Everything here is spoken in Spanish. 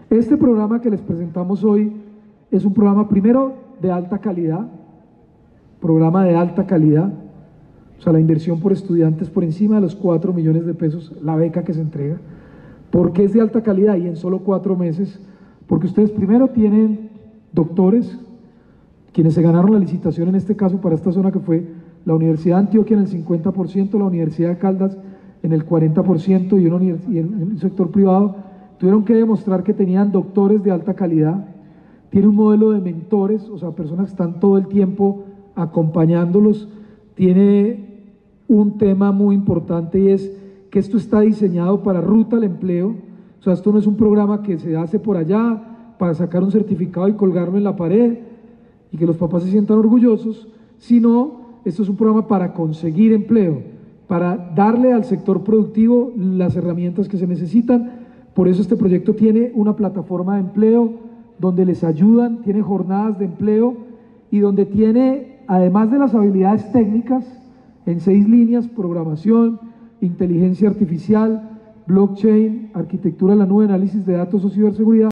Este programa que les presentamos hoy es un programa primero de alta calidad, programa de alta calidad, o sea, la inversión por estudiantes por encima de los 4 millones de pesos, la beca que se entrega. ¿Por qué es de alta calidad y en solo 4 meses? Porque ustedes primero tienen doctores, quienes se ganaron la licitación en este caso para esta zona, que fue la Universidad de Antioquia en el 50%, la Universidad de Caldas en el 40% y en el sector privado tuvieron que demostrar que tenían doctores de alta calidad. Tiene un modelo de mentores, o sea, personas que están todo el tiempo acompañándolos. Tiene un tema muy importante y es que esto está diseñado para ruta al empleo. O sea, esto no es un programa que se hace por allá para sacar un certificado y colgarlo en la pared y que los papás se sientan orgullosos, sino esto es un programa para conseguir empleo, para darle al sector productivo las herramientas que se necesitan. Por eso este proyecto tiene una plataforma de empleo donde les ayudan, tiene jornadas de empleo y donde tiene, además de las habilidades técnicas, en 6 líneas: programación, inteligencia artificial, blockchain, arquitectura de la nube, análisis de datos o ciberseguridad.